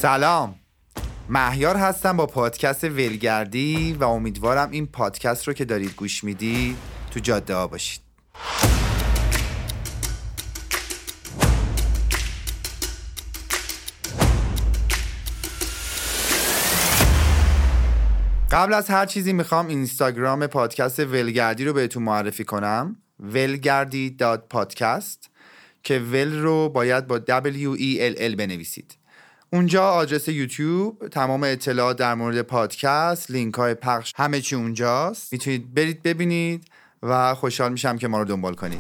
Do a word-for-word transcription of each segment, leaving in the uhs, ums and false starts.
سلام، مهیار هستم با پادکست ولگردی و امیدوارم این پادکست رو که دارید گوش میدید تو جاده ها باشید. قبل از هر چیزی میخوام اینستاگرام پادکست ولگردی رو بهتون معرفی کنم، ولگردی دات پادکست، که ول رو باید با دبلیو ای ال ال بنویسید. اونجا آدرس یوتیوب، تمام اطلاعات در مورد پادکست، لینک های پخش، همه چی اونجاست. میتونید برید ببینید و خوشحال میشم که ما رو دنبال کنید.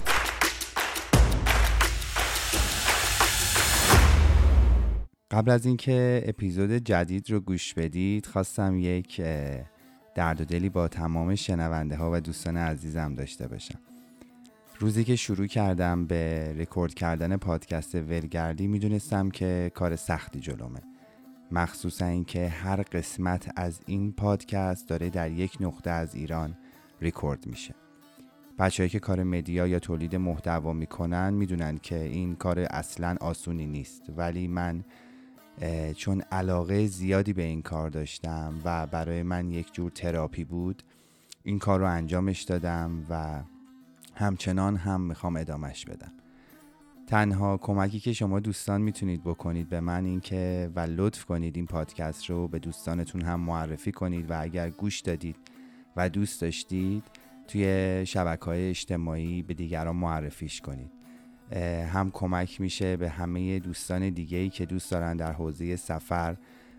قبل از اینکه اپیزود جدید رو گوش بدید، خواستم یک درد و دلی با تمام شنونده ها و دوستان عزیزم داشته باشم. روزی که شروع کردم به رکورد کردن پادکست ولگردی میدونستم که کار سختی جلومه، مخصوصا این که هر قسمت از این پادکست داره در یک نقطه از ایران رکورد میشه. بچه‌هایی که کار مدیا یا تولید محتوا میکنن میدونن که این کار اصلاً آسونی نیست، ولی من چون علاقه زیادی به این کار داشتم و برای من یک جور تراپی بود، این کار رو انجامش دادم و همچنان هم میخوام ادامش بدم. تنها کمکی که شما دوستان میتونید بکنید به من این که و لطف کنید این پادکست رو به دوستانتون هم معرفی کنید و اگر گوش دادید و دوست داشتید توی شبکه‌های اجتماعی به دیگران معرفیش کنید. هم کمک میشه به همه دوستان دیگه‌ای که دوست دارن در حوزه سفر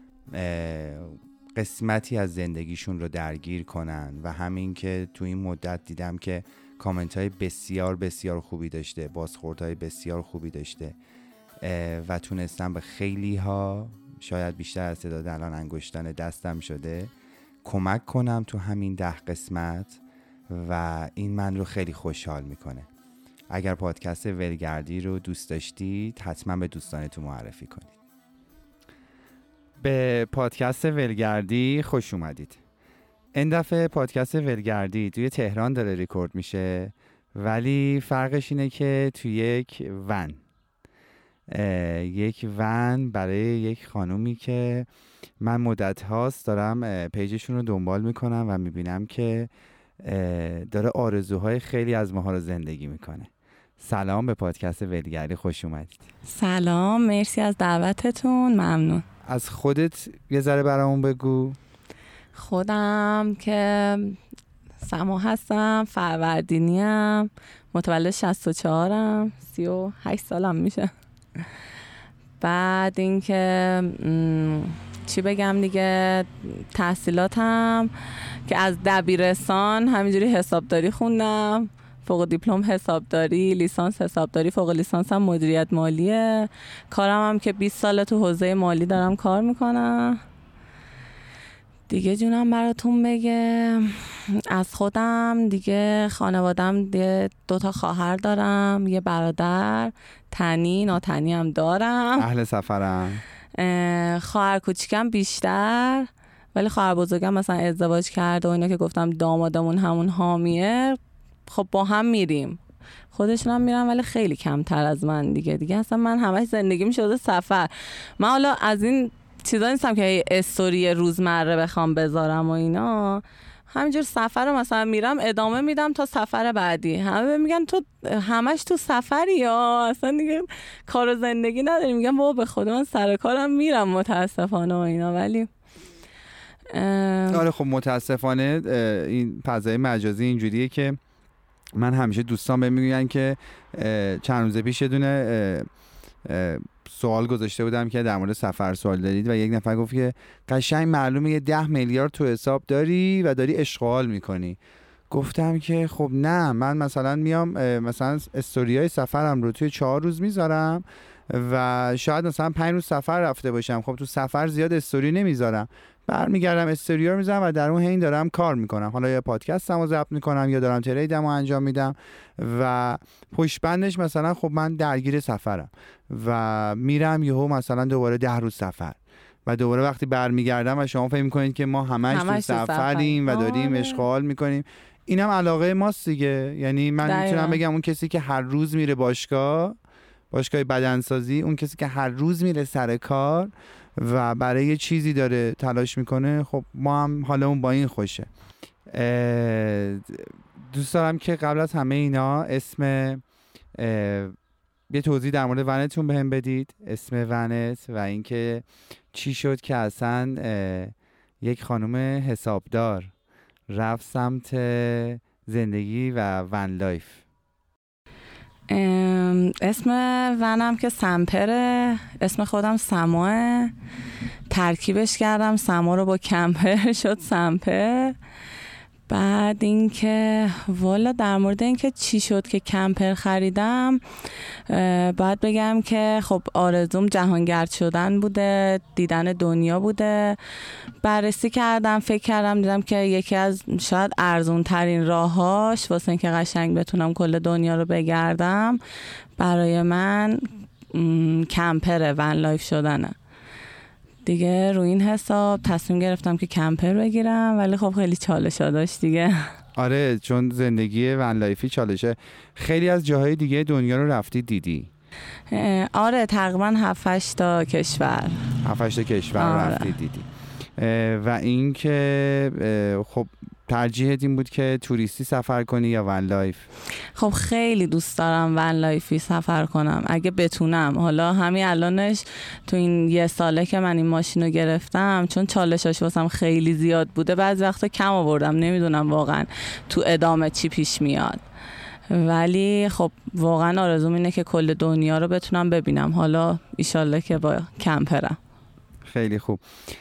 قسمتی از زندگیشون رو درگیر کنن و همین که تو این مدت دیدم که کامنت های بسیار بسیار خوبی داشته، بازخورد های بسیار خوبی داشته و تونستم به خیلی ها، شاید بیشتر از تعداد الان انگشتان دستم شده، کمک کنم تو همین ده قسمت و این من رو خیلی خوشحال میکنه. اگر پادکست ولگردی رو دوست داشتید حتما به دوستانتون معرفی کنید. به پادکست ولگردی خوش اومدید. این دفعه پادکست ولگردی توی تهران داره ریکورد میشه، ولی فرقش اینه که توی یک ون یک ون برای یک خانومی که من مدت هاست دارم پیجشون رو دنبال میکنم و میبینم که داره آرزوهای خیلی از ماها رو زندگی میکنه. سلام، به پادکست ولگردی خوش اومدید. سلام، مرسی از دعوتتون، ممنون. از خودت یه ذره برامون بگو. خودم که سما هستم، فروردینیم، متولد شصت و چهارم، سی و هشت سالم میشه. بعد اینکه چی بگم دیگه، تحصیلاتم که از دبیرستان همینجوری حسابداری خوندم، فوق دیپلم حسابداری، لیسانس حسابداری، فوق لیسانس هم مدیریت مالیه. کارم هم که بیست ساله تو حوزه مالی دارم کار میکنم. دیگه جونم براتون بگه از خودم دیگه، خانوادم دیگه دوتا خواهر دارم، یه برادر، تنی ناتنی هم دارم. اهل سفرم. خواهر کوچیکم بیشتر، ولی خواهر بزرگم مثلا ازدواج کرده و اینا که گفتم دامادمون همون حامیه، خب با هم میریم. خودشون هم میرن ولی خیلی کمتر از من دیگه. دیگه اصلا من همش زندگیم شده سفر. من حالا از این چیزا نیستم که استوری روزمره بخوام بذارم و اینا، همینجور سفر رو مثلا میرم ادامه میدم تا سفر بعدی. همه میگن تو همش تو سفری یا اصلا دیگه کار و زندگی نداری. میگم بابا به خدا من سر کارم میرم متاسفانه و اینا، ولی آره خب متاسفانه این فضای مجازی اینجوریه که من همیشه دوستان بهم میگن که چند روز پیش یه دونه سوال گذاشته بودم که در مورد سفر سوال دارید و یک نفر گفت که قشنگ معلومه یه ده میلیارد تو حساب داری و داری اشغال میکنی. گفتم که خب نه، من مثلا میام مثلا استوریای سفرم رو توی چهار روز میذارم و شاید مثلا پنج روز سفر رفته باشم. خب تو سفر زیاد استوری نمیذارم، برمیگردم استوری رو میذارم و در اون حین دارم کار میکنم. حالا یا پادکستمو ضبط میکنم یا دارم تریدمو انجام میدم و پشت بندش مثلا خب من درگیر سفرم و میرم یهو مثلا دوباره ده روز سفر و دوباره وقتی برمیگردم و شما فکر میکنید که ما همش, همش تو سفریم و داریم آره. اشغال میکنیم. اینم علاقه ماست دیگه. یعنی من دقیقا. میتونم بگم اون کسی که هر روز میره باشگاه باشگاه بدنسازی، اون کسی که هر روز میره سر کار و برای یه چیزی داره تلاش میکنه، خب ما هم حالمون با این خوشه. دوست دارم که قبل از همه اینا اسم یه توضیح در مورد ونتون بهم بدید، اسم ونت و اینکه چی شد که اصلا یک خانم حسابدار رفت سمت زندگی و ون لایف. اسم ونم که سمپره، اسم خودم سماه، ترکیبش کردم سما رو با کمپر شد سمپر. بعد اینکه والا در مورد اینکه چی شد که کمپر خریدم، باید بگم که خب آرزوم جهانگرد شدن بوده، دیدن دنیا بوده. بررسی کردم، فکر کردم، دیدم که یکی از شاید ارزون ترین راهاش واسه اینکه قشنگ بتونم کل دنیا رو بگردم برای من کمپر ون لایف شدنه دیگه. روی این حساب تصمیم گرفتم که کمپر بگیرم، ولی خب خیلی چالشا داشت دیگه. آره، چون زندگی ون لایفی چالشه. خیلی از جاهای دیگه دنیا رو رفتی دیدی؟ آره، تقریبا هفت هشت تا کشور هفت هشت تا کشور آره. رفتی دیدی. و این که خب ترجیحت این بود که توریستی سفر کنی یا ون لایف؟ خب خیلی دوست دارم ون لایفی سفر کنم اگه بتونم. حالا همین الانش تو این یه ساله که من این ماشین رو گرفتم، چون چالشاش واسم خیلی زیاد بوده، بعضی وقتا کم آوردم، نمیدونم واقعا تو ادامه چی پیش میاد. ولی خب واقعا آرزوم اینه که کل دنیا رو بتونم ببینم، حالا ایشالله که با کمپرم. خیلی خوب.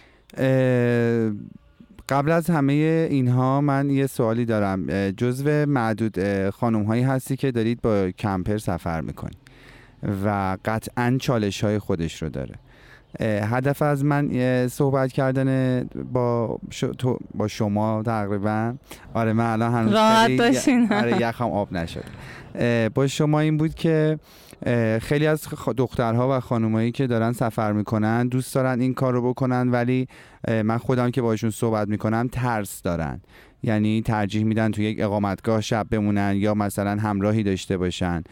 قبل از همه اینها من یه سوالی دارم. جزو معدود خانم هایی هستی که دارید با کمپر سفر میکنی و قطعاً چالش های خودش رو داره. هدف از من صحبت کردن با ش... با شما تقریبا، آره من الان هنوز راحت داشتین، آره یخم آب نشد، با شما این بود که خیلی از دخترها و خانمایی که دارن سفر میکنن دوست دارن این کار رو بکنن، ولی من خودم که باشون صحبت میکنم ترس دارن، یعنی ترجیح میدن تو یک اقامتگاه شب بمونن یا مثلا همراهی داشته باشن.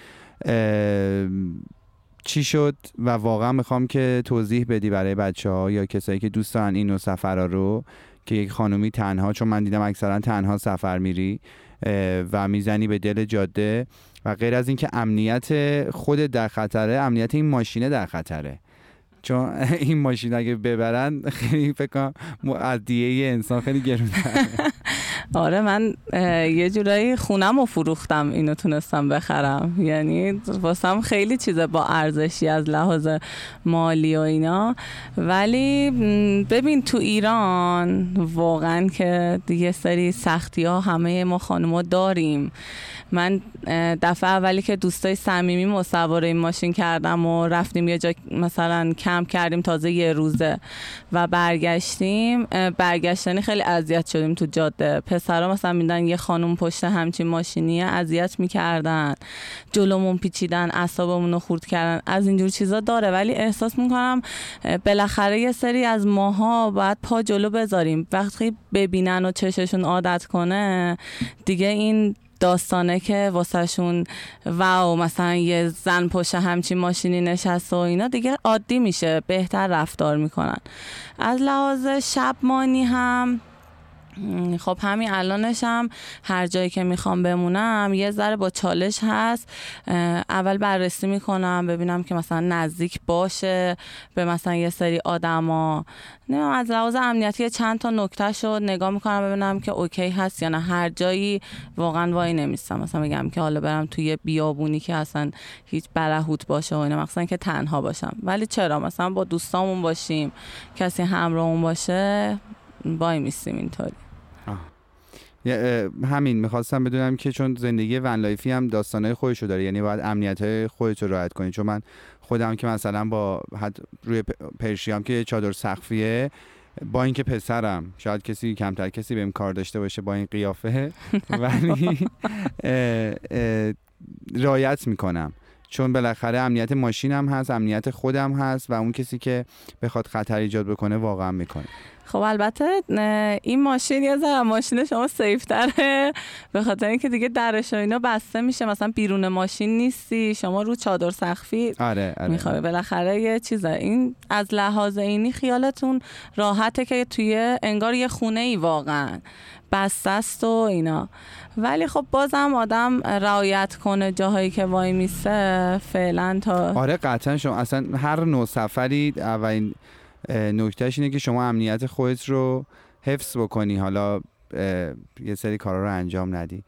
چی شد؟ و واقعا میخوام که توضیح بدی برای بچه ها یا کسایی که دوست دارن این نوع سفرها رو، که یک خانومی تنها، چون من دیدم اکثرا تنها سفر میری و میزنی به دل جاده و غیر از این که امنیت خود در خطره، امنیت این ماشینه در خطره، چون این ماشین اگه ببرن خیلی فکر کنم ادیه انسان خیلی گرون‌تره. آره، من یه جورایی خونم رو فروختم اینو تونستم بخرم، یعنی واسم خیلی چیزه با ارزشی از لحاظ مالی و اینا. ولی ببین تو ایران واقعا که دیگه سری سختی ها همه ما خانوما داریم. من دفعه اولی که دوستای صمیمی سوار این ماشین کردم و رفتیم یه جا مثلا کمپ کردیم تازه یه روزه و برگشتیم، برگشتنی خیلی اذیت شدیم تو جاده. پسرا مثلا میدن یه خانم پشت همچین ماشینیه اذیت میکردن، جلومون پیچیدن، اعصابمون رو خورد کردن، از اینجور چیزا داره. ولی احساس میکنم بالاخره یه سری از ماها باید پا جلو بذاریم، وقتی ببینن و چششون عادت کنه دیگه این داستانه که واسه شون واو مثلا یه زن پشت همچین ماشینی نشست و اینا دیگه عادی میشه، بهتر رفتار میکنن. از لحاظ شبمانی هم خب همین الانش هم هر جایی که میخوام بمونم یه ذره با چالش هست. اول بررسی میکنم ببینم که مثلا نزدیک باشه به مثلا یه سری آدما، نه از لحاظ امنیتی چند تا نکتهشو نگاه میکنم ببینم که اوکی هست یا نه. هر جایی واقعا وای نمیستم مثلا بگم که حالا برم توی بیابونی که اصلا هیچ برهوت باشه و اینا، مثلا که تنها باشم. ولی چرا مثلا با دوستامون باشیم، کسی همراهمون باشه، وای میستیم اینطوری. همین میخواستم بدونم که چون زندگی ون لایفی هم داستانهای خودشو داره، یعنی باید امنیت‌های خودت رو رعایت کنی. چون من خودم که مثلا با حد روی پرشیام که چادر سقفیه، با اینکه پسرم شاید کسی کمتر کسی بهم کار داشته باشه با این قیافه، ولی رعایت میکنم، چون بالاخره امنیت ماشینم هست، امنیت خودم هست و اون کسی که بخواد خطر ایجاد بکنه واقعا میکنه. خب البته این ماشین یه ذره ماشین شما سیف تره، به خاطر اینکه دیگه درش و اینا بسته میشه، مثلا بیرون ماشین نیستی، شما رو چادر سقفی آره آره میخوای، بالاخره یه چیزه. این از لحاظ اینی خیالتون راحته که توی انگار یه خونه ای واقعا بسته است و اینا، ولی خب بازم آدم رعایت کنه جاهایی که وای میسه فعلا تا. آره قطعا. شما اصلا هر نوع سفری اولین نکتهش اینه که شما امنیت خودت رو حفظ بکنی، حالا یه سری کارا رو انجام ندی.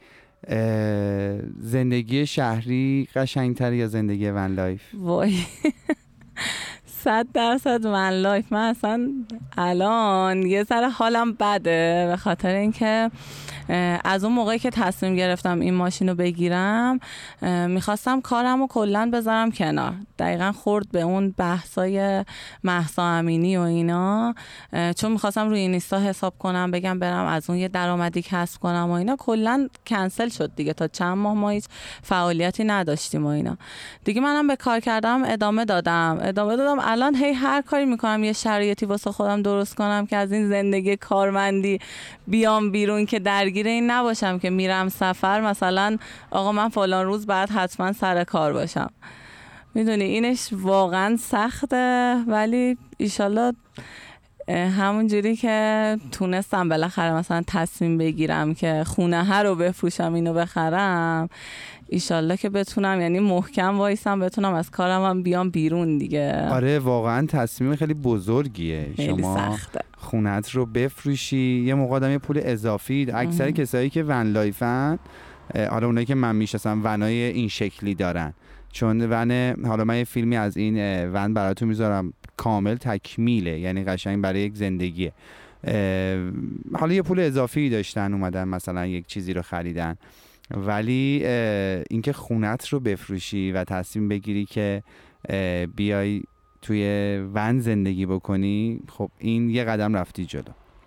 زندگی شهری قشنگتره یا زندگی ون لایف؟ وای صد درصد ون لایف. من اصلا الان یه ذره حالم بده به خاطر اینکه از اون موقعی که تصمیم گرفتم این ماشین رو بگیرم میخواستم کارم رو کلن بذارم کنار، دقیقا خورد به اون بحثای مهسا امینی و اینا، چون میخواستم روی اینستا حساب کنم بگم برم از اون یه درآمدی کسب کنم و اینا، کلن کنسل شد دیگه. تا چند ماه ما هیچ فعالیتی نداشتیم و اینا دیگه. منم به کار کردم ادامه دادم ادامه دادم الان هی هر کاری میکنم یه شرایطی واسه خودم درست کنم که از این زندگی کارمندی بیام بیرون، که درگیر این نباشم که میرم سفر مثلا آقا من فلان روز بعد حتما سر کار باشم. میدونی اینش واقعا سخته، ولی ایشالله همون جوری که تونستم بالاخره مثلا تصمیم بگیرم که خونه ها رو بفروشم اینو بخرم، ایشالله که بتونم یعنی محکم وایسم بتونم از کارم هم بیام بیرون دیگه. آره واقعا تصمیم خیلی بزرگیه. خیلی شما سخته. خونت رو بفروشی، یه موقع آدم یه پول اضافی. اکثر کسایی که ون لایفن، حالا اونایی که من میشناسم ونای این شکلی دارن، چون ون، حالا من یه فیلمی از این ون براتون میذارم کامل تکمیله، یعنی قشنگ برای یک زندگیه. حالا یه پول اضافی داشتن اومدن مثلا یک چیزی رو خریدن، ولی اینکه خونت رو بفروشی و تصمیم بگیری که بیای توی ون زندگی بکنی، خب این یه قدم رفتی جلو.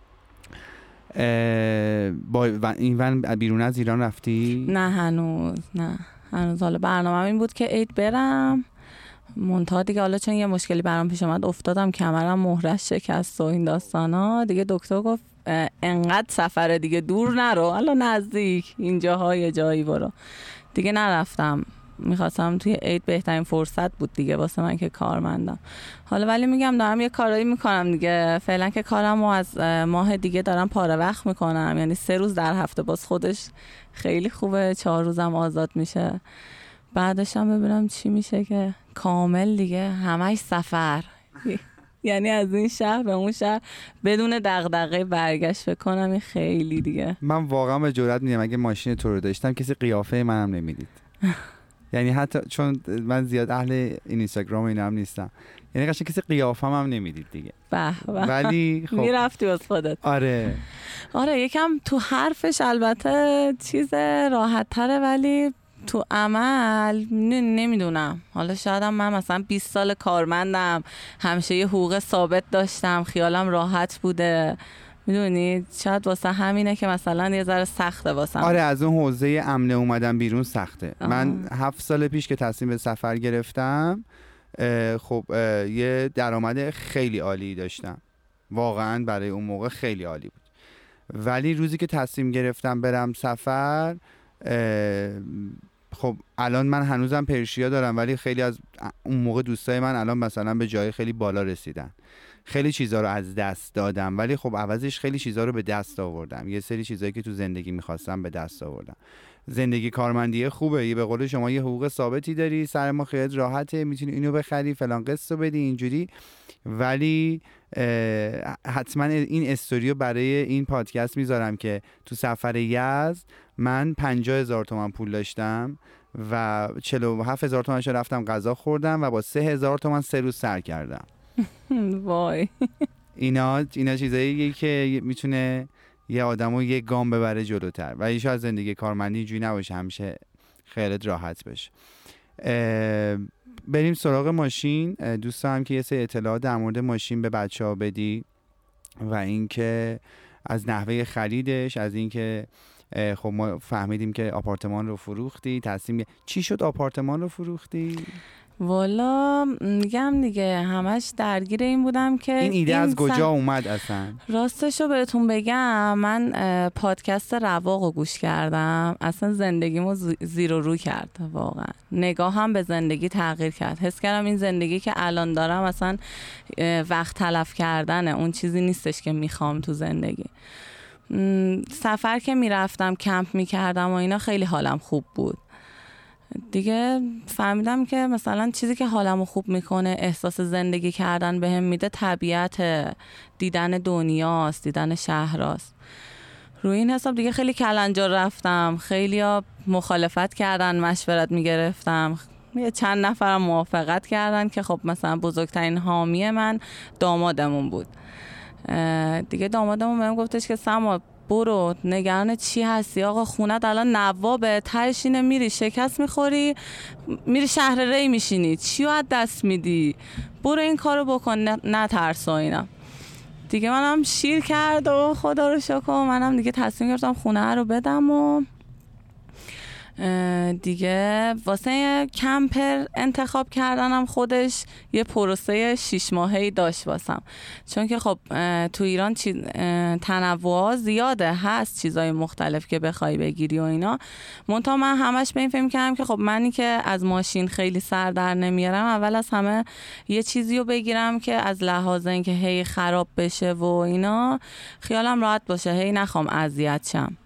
با این ون بیرون از ایران رفتی؟ نه هنوز نه هنوز. حالا برنامه این بود که عید برم منتها دیگه، حالا چون یه مشکلی برام پیش اومد افتادم کمرم مهرش شکست و این داستانا دیگه، دکتر گفت انقدر سفر دیگه دور نرو، حالا نزدیک اینجاها یه جایی برو دیگه. نرفتم، میخواستم توی عید بهترین فرصت بود دیگه واسه من که کارمندم. حالا ولی میگم دارم یه کارایی میکنم دیگه، فعلا که کارم رو از ماه دیگه دارم پاره وقت میکنم، یعنی سه روز در هفته، باز خودش خیلی خوبه، چهار روزم آزاد میشه. بعدش هم ببینم چی میشه که کامل دیگه همش سفر یعنی از این شهر به اون شهر بدون دغدغه برگشت بکنم، این خیلی دیگه. من واقعا به جرئت میگم اگه ماشین تو رو داشتم کسی قیافه منم نمیدید. یعنی حتی چون من زیاد اهل اینستاگرام و اینا هم نیستم، یعنی قشنگ کسی قیافم هم نمیدید دیگه. به به. ولی خب میرفتی واسه خودت. آره آره یکم تو حرفش البته چیز راحت تره، ولی تو عمل نمیدونم. حالا شاید من مثلا بیست سال کارمندم، همیشه یه حقوق ثابت داشتم، خیالم راحت بوده، میدونی شاید واسه همینه که مثلا یه ذره سخته واسم. آره از اون حوزه امنه اومدن بیرون سخته. آه. من هفت سال پیش که تصمیم به سفر گرفتم، خب یه درآمد خیلی عالی داشتم، واقعا برای اون موقع خیلی عالی بود، ولی روزی که تصمیم گرفتم برم سفر، خب الان من هنوزم پرشیا دارم، ولی خیلی از اون موقع دوستای من الان مثلا به جای خیلی بالا رسیدن. خیلی چیزا رو از دست دادم، ولی خب عوضش خیلی چیزا رو به دست آوردم. یه سری چیزایی که تو زندگی میخواستم به دست آوردم. زندگی کارمندی خوبه، یه به قول شما یه حقوق ثابتی داری، سر ما خیلی راحته، میتونی اینو بخری، فلان قسط رو بدی، اینجوری. ولی حتما این استوریو برای این پادکست میذارم که تو سفر یزد من پنجاه هزار تومان پول داشتم و چهل و هفت هزار تومنش رفتم غذا خوردم و با سه هزار تومان سه روز سر کردم. وای. اینا اینا چیزاییه که میتونه یه آدمو یه گام ببره جلوتر، ولی شاید زندگی کارمندی اینجوری نباشه، همیشه خیالت راحت بشه. بریم سراغ ماشین. دوست دارم که یه سری اطلاعات در مورد ماشین به بچه‌ها بدی و اینکه از نحوه خریدش، از اینکه خب ما فهمیدیم که آپارتمان رو فروختی، تصمیم چی شد آپارتمان رو فروختی؟ والا میگم دیگه همش درگیر این بودم که این ایده این از کجا سن... اومد اصلا؟ راستشو بهتون بگم، من پادکست رواقو گوش کردم، اصلا زندگیمو زیر و رو کرد، واقعا نگاهم به زندگی تغییر کرد. حس کردم این زندگی که الان دارم اصلا وقت تلف کردنه، اون چیزی نیستش که میخوام تو زندگی. سفر که میرفتم کمپ میکردم و اینا خیلی حالم خوب بود دیگه. فهمیدم که مثلا چیزی که حالمو خوب میکنه، احساس زندگی کردن بهم میده، طبیعت، دیدن دنیاست، دیدن شهراست. روی این حساب دیگه خیلی کلنجار رفتم، خیلیا مخالفت کردن، مشورت میگرفتم، یه چند نفرم موافقت کردن که خب مثلا بزرگترین حامی من دامادمون بود دیگه. دامادمون بهم گفتش که سما برو، نگران چی هستی آقا، خونت الان نوابه، تهش اینه میری شکست میخوری، میری شهر ری میشینی، چی رو از دست میدی، برو این کارو بکن، نترس و اینا دیگه. منم شیر کرد و خدا رو شکر منم دیگه تصمیم گرفتم خونه رو بدم و دیگه. واسه کمپر انتخاب کردنم خودش یه پروسه شیش ماهه‌ای داشت واسم، چون که خب تو ایران چی... تنوع زیاده، هست چیزای مختلف که بخوای بگیری و اینا. منتها من همش به این فکر کردم که خب منی که از ماشین خیلی سر در نمیارم، اول از همه یه چیزی رو بگیرم که از لحاظ اینکه هی خراب بشه و اینا خیالم راحت باشه، هی نخوام اذیت شم.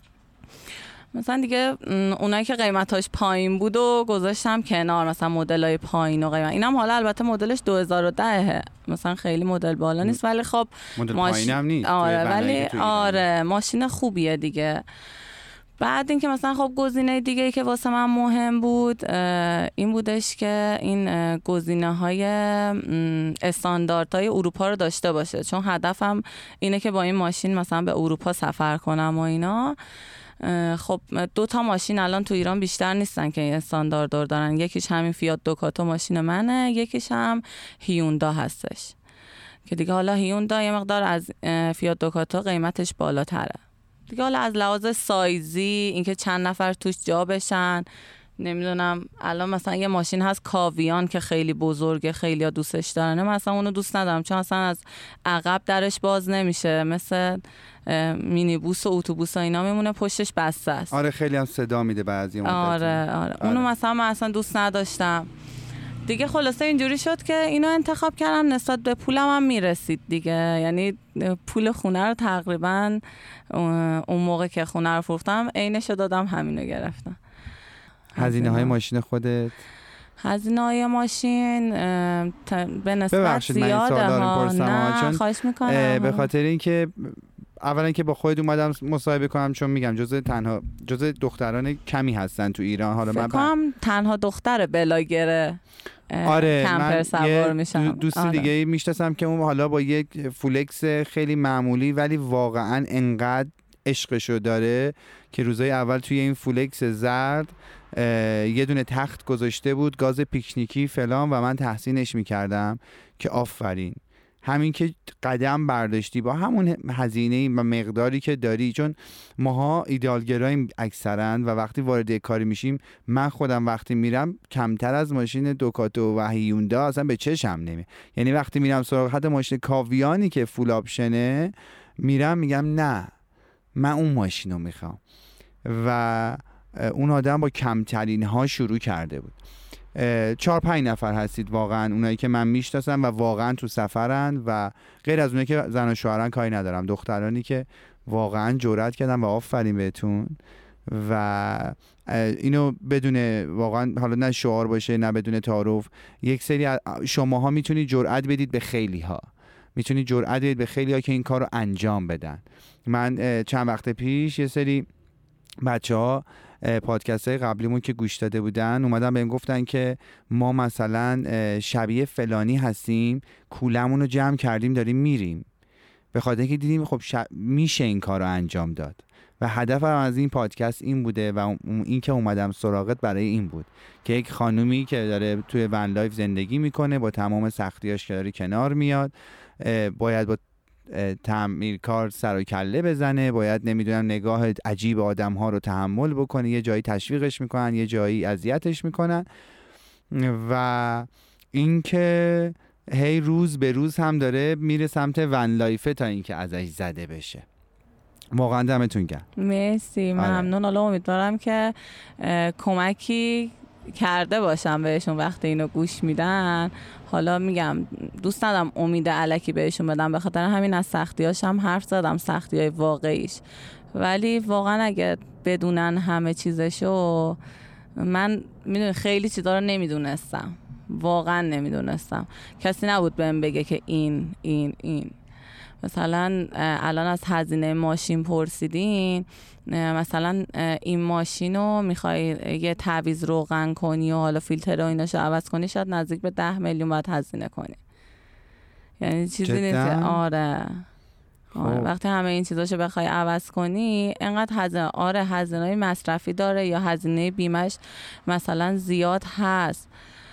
مثلا دیگه اونایی که قیمتاش پایین بود و گذاشتم کنار، مثلا مدلای پایین و قیمت. اینم حالا البته مدلش دو هزار و ده، مثلا خیلی مدل بالا نیست، ولی خب مدل ماش... پایینم نیست. آره ولی آره ماشین خوبیه دیگه. بعد این که مثلا خب گزینه دیگه که واسه من مهم بود این بودش که این گزینه های استانداردهای اروپا رو داشته باشه، چون هدفم اینه که با این ماشین مثلا به اروپا سفر کنم و اینا. خب دو تا ماشین الان تو ایران بیشتر نیستن که این استاندارد دارن، یکیش همین فیات دوکاتو ماشین منه، یکیش هم هیوندا هستش که دیگه حالا هیوندا یه مقدار از فیات دوکاتو قیمتش بالاتره دیگه. حالا از لحاظ سایزی، اینکه چند نفر توش جا بشن، نمیدونم الان مثلا یه ماشین هست کاویان که خیلی بزرگه، خیلی ها دوستش دارن، من اصلا اونو دوست ندارم چون اصلا از عقب درش باز نمیشه، مثل مینی بوس و اتوبوس و اینا میمونه پشتش بسته است. آره خیلی هم صدا میده بعضی مدت. آره آره اونو مثلا من اصلا دوست نداشتم دیگه. خلاصه اینجوری شد که اینو انتخاب کردم، نسبت به پولم هم میرسید دیگه، یعنی پول خونه رو تقریبا اون موقع که خونه رو فروختم عینشو دادم، همینو گرفتم. هزینه های ماشین خودت؟ هزینه های ماشین به نسبت زیاده ها. نه خواهش میکنم. به خاطر اینکه اولا که با خودت اومدم مصاحبه کنم، چون میگم جزء تنها جزء دختران کمی هستن تو ایران. حالا من فکرم تنها دختر بلاگره آره کمپر سوار میشم. دوست آره. دیگه میشناسم که اون حالا با یک فولکس خیلی معمولی ولی واقعا انقدر عشقشو داره که روزای اول توی این فولکس زرد یه دونه تخت گذاشته بود، گاز پیکنیکی فلان، و من تحسینش میکردم که آفرین، همین که قدم برداشتی با همون هزینه و مقداری که داری، چون ماها ایدئالگراییم اکثرا و وقتی وارد کاری میشیم، من خودم وقتی میرم کمتر از ماشین دوکاتو و هیوندا اصلا به چشم نمیاد. یعنی وقتی میرم سراغ حتی ماشین کاویانی که فول آپشنه میرم میگم نه من اون ماشین رو میخوام، و اون آدم با کمترین ها شروع کرده بود. چهار پنج نفر هستید واقعا اونایی که من میشناسم و واقعا تو سفرن، و غیر از اونایی که زن و شوهرن کاری ندارم، دخترانی که واقعا جرأت کردن و آفرین بهتون. و اینو بدون واقعا حالا نه شعار باشه نه بدون تعارف، یک سری شماها میتونید جرأت بدید به خیلی ها، میتونید جرأت بدید به خیلی ها که این کار رو انجام بدن. من چند وقت پیش یه سری بچه ها پادکست های قبلیمون که گوش داده بودن اومدن بهم گفتن که ما مثلا شبیه فلانی هستیم، کولمون رو جمع کردیم داریم میریم، به خاطر اینکه دیدیم خب شب... میشه این کار رو انجام داد. و هدفم از این پادکست این بوده و این که اومدم سراغت برای این بود که یک خانومی که داره توی ون لایف زندگی میکنه با تمام سختیاش که داره کنار میاد، باید با تعمیر کار سر و کله بزنه، باید نمیدونم نگاه عجیب آدم ها رو تحمل بکنه، یه جایی تشویقش میکنن یه جایی اذیتش میکنن، و اینکه هی روز به روز هم داره میره سمت ون لایفه تا اینکه ازش زده بشه. واقعا دمتون گرم. مرسی، ممنون. حالا امیدوارم که کمکی کرده باشم بهشون وقتی اینو گوش میدن. حالا میگم دوست ندارم امید الکی بهشون بدم، به خاطر همین از سختیاش هم حرف زدم، سختیای واقعیش. ولی واقعا اگه بدونن همه چیزشو، من میدونی خیلی چیزا رو نمیدونستم، واقعا نمیدونستم. کسی نبود بهم بگه که این این این مثلا الان از هزینه ماشین پرسیدین، مثلا این ماشین رو میخوای یه تعویض روغن کنی و حالا فیلتر و ایناشو عوض کنی، شاید نزدیک به ده میلیون باید هزینه کنی. یعنی چیزی نیست. آره آره وقتی همه این چیزاشو بخوای عوض کنی انقدر هزینه، آره هزینه‌های مصرفی داره یا هزینه بیمش مثلا زیاد هست،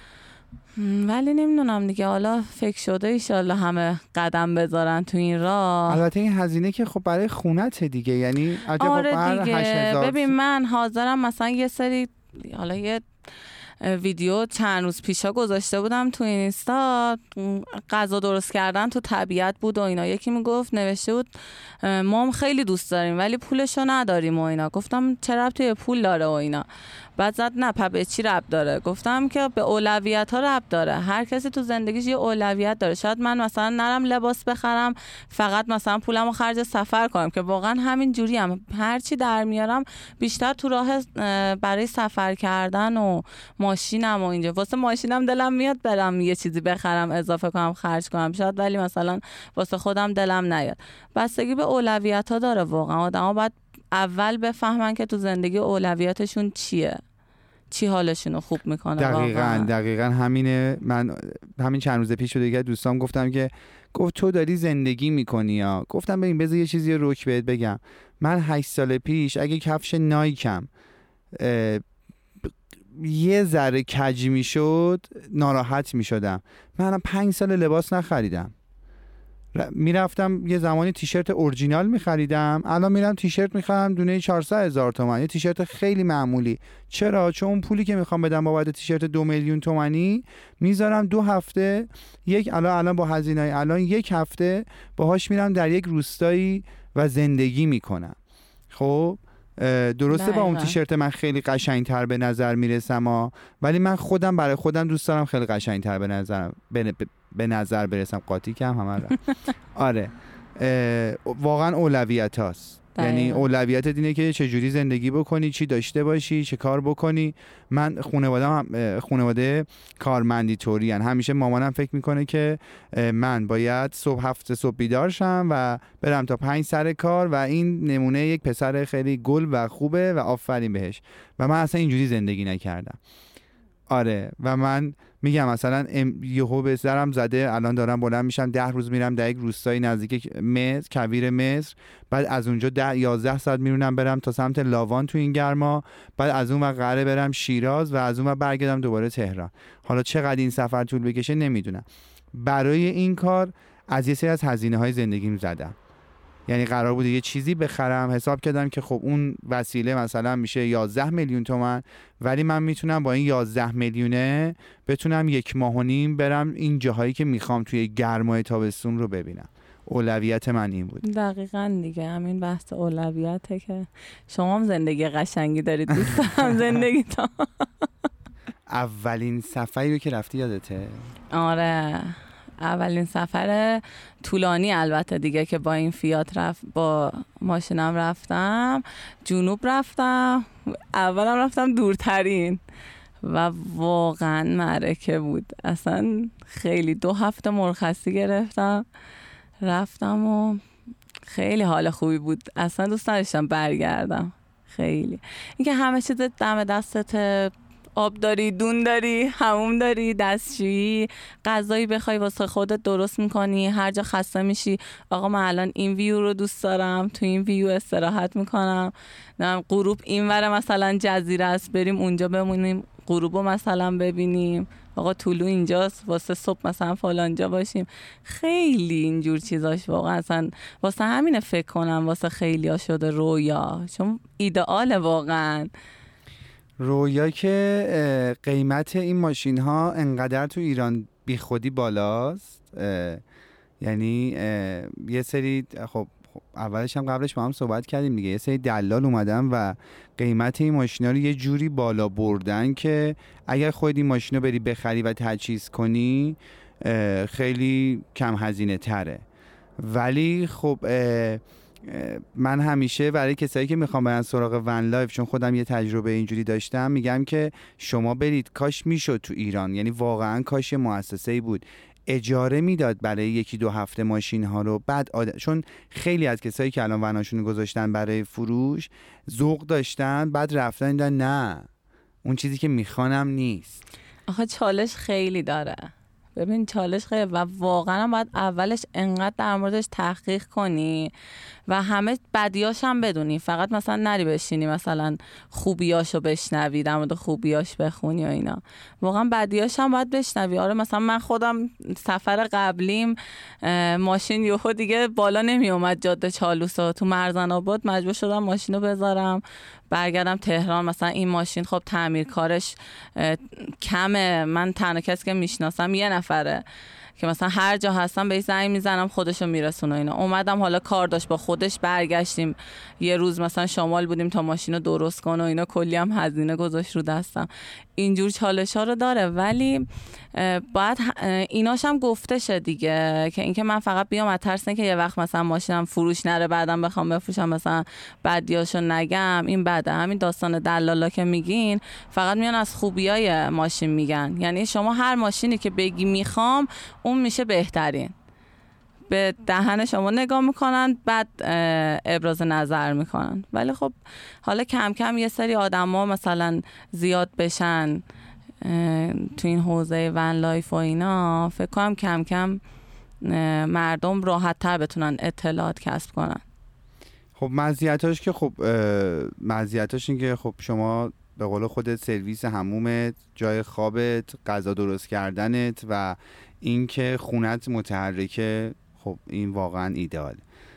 ولی نمیدونم دیگه. حالا فکر شده ایشالله همه قدم بذارن تو این راه. البته این هزینه که خب برای خونت دیگه، یعنی آره دیگه. ببین من حاضرم مثلا یه سری، حالا یه ویدیو چند روز پیشا گذاشته بودم تو اینستا، غذا درست کردن تو طبیعت بود و اینا. یکی میگفت نوشته بود ما هم خیلی دوست داریم ولی پولشو نداریم و اینا. گفتم چه ربطی به پول داره و اینا؟ بعد زد نه پس به چی ربط داره؟ گفتم که به اولویت ها ربط داره. هر کسی تو زندگیش یه اولویت داره. شاید من مثلا نرم لباس بخرم، فقط مثلا پولمو خرج سفر کنم، که واقعا همین جوری هم هر چی در میارم بیشتر تو راه برای سفر کردن و ماشینم و اینجا. واسه ماشینم دلم میاد برم یه چیزی بخرم اضافه کنم خرج کنم شاید، ولی مثلا واسه خودم دلم نیاد. بستگی به اولویت ها داره واقعا. آدما باید اول بفهمن که تو زندگی اولویتشون چیه، چی حالشونو خوب میکنه. دقیقاً واقعا. دقیقاً همینه. من همین چند روز پیش دیگه دوستام گفتم که گفت تو داری زندگی میکنی یا؟ گفتم ببین بذار یه چیزی رو رک بهت بگم. من هشت سال پیش اگه کفش نایکم یه ذره کج میشد ناراحت میشدم. من الان پنج سال لباس نخریدم. میرفتم یه زمانی تیشرت اورجینال میخریدم، الان میرم تیشرت میخرم دونه چهارصد هزار تومان، یه تیشرت خیلی معمولی. چرا؟ چون اون پولی که میخوام بدم بابت تیشرت دو میلیون تومانی میذارم دو هفته، یک الان الان با هزینه‌ای الان یک هفته باهاش میرم در یک روستایی و زندگی میکنم. خب درسته با اون تیشرت من خیلی قشنگتر به نظر میرسم ها، ولی من خودم برای خودم دوست دارم خیلی قشنگتر به نظر به, به نظر برسم. قاطی کم همه را. آره واقعا اولویت هاست. یعنی اولویت اینه که چجوری زندگی بکنی، چی داشته باشی، چه کار بکنی. من خانواده خانواده کارمندی طوری هن. همیشه مامانم فکر میکنه که من باید صبح هفت صبح بیدار شم و برم تا پنج سر کار و این نمونه یک پسر خیلی گل و خوبه و آفرین بهش. و من اصلا اینجوری زندگی نکردم. آره و من میگم مثلا یهو به سرم زده، الان دارم بلند میشم ده روز میرم در یک روستایی نزدیک مصر، کویر مصر، بعد از اونجا ده یازده ساعت میرونم برم تا سمت لاوان تو این گرما، بعد از اون وقت قراره برم شیراز و از اون وقت برگردم دوباره تهران. حالا چقدر این سفر طول بکشه نمیدونم. برای این کار از یه سری از هزینه های زندگیم زدم. یعنی قرار بوده یه چیزی بخرم، حساب کردم که خب اون وسیله مثلا میشه یازده میلیون تومان، ولی من میتونم با این یازده میلیونه بتونم یک ماه و نیم برم این جاهایی که میخوام توی گرمای تابستون رو ببینم. اولویت من این بود. دقیقاً دیگه همین بحث اولویته که شما هم زندگی قشنگی دارید، دوست دارم زندگی تا. اولین سفری رو که رفتی یادته؟ آره اولین سفر طولانی البته دیگه که با این فیات رفت، با ماشینم رفتم جنوب. رفتم اولم رفتم دورترین و واقعا معرکه بود. اصلا خیلی دو هفته مرخصی گرفتم رفتم و خیلی حال خوبی بود. اصلا دوست نداشتم برگردم. خیلی اینکه همه چیز دم دستت، آب داری، دون داری، حموم داری، دستشویی، غذایی بخوای واسه خودت درست میکنی، هر جا خسته میشی آقا من الان این ویو رو دوست دارم، تو این ویو استراحت میکنم، نه غروب اینور مثلا جزیره است بریم اونجا بمونیم غروبو مثلا ببینیم، آقا طلوع اینجاست واسه صبح مثلا فلانجا باشیم. خیلی اینجور چیزاش واقعا اصلا واسه همینه فکر کنم واسه خیلی ها شده رویا، چون ایدئاله واقعا. رویا که قیمت این ماشین ها انقدر تو ایران بی خودی بالاست، یعنی یه سری خب اولش هم قبلش با هم صحبت کردیم دیگه، یه سری دلال اومدن و قیمت این ماشینا رو یه جوری بالا بردن که اگر خودت این ماشین رو بری بخری و تجهیز کنی خیلی کم هزینه تره. ولی خب من همیشه برای کسایی که میخوام برن سراغ ون لایف، چون خودم یه تجربه اینجوری داشتم، میگم که شما برید، کاش میشد تو ایران، یعنی واقعا کاش مؤسسه‌ای بود اجاره میداد برای یکی دو هفته ماشین ها رو. بعد آد... چون خیلی از کسایی که الان وناشون گذاشتن برای فروش ذوق داشتن، بعد رفتن دیدن نه اون چیزی که میخوانم نیست. آخه چالش خیلی داره، ببین چالش خیلی، و واقعا باید اولش انقدر در موردش تحقیق کنی و همه بدیاش هم بدونی، فقط مثلا نری بشینی مثلا خوبیاشو بشنوی، در مورد خوبیاش بخونی و اینا، واقعا بدیاش هم باید بشنوی. آره مثلا من خودم سفر قبلیم ماشین یهو دیگه بالا نمی اومد جاده چالوسا، تو مرزن آباد مجبور شدم ماشینو بذارم برگردم تهران. مثلا این ماشین خب تعمیرکارش کمه، من تنها کسی که میشناسم یه نفره که مثلا هر جا هستم بهش زنگ میزنم خودشو میرسونه اینا. اومدم حالا کار داشت با خودش، برگشتیم یه روز مثلا شمال بودیم تا ماشینو درست کنه و اینا، کلی هم هزینه گذاشت رو دستم. اینجور چالش ها رو داره، ولی باید ایناش هم گفته شه دیگه، که اینکه من فقط بیام از ترس اینکه یه وقت مثلا ماشینم فروش نره بعدم بخوام بفروشم مثلا بدیاشو نگم، این بده. همین داستان دلالا که میگین فقط میان از خوبیای ماشین میگن، یعنی شما هر ماشینی که بگی میخوام اون میشه بهترین، به دهن شما نگاه میکنن بعد ابراز نظر میکنن. ولی خب حالا کم کم یه سری آدم ها مثلا زیاد بشن تو این حوزه ون لایف و اینا، فکر کنم کم کم مردم راحت تر بتونن اطلاعات کسب کنن. خب مزیتاش که خب مزیتاش این که خب شما به قول خودت سرویس حمومت، جای خوابت، غذا درست کردنت و اینکه خونت متحرکه، خب این واقعا ایدئال.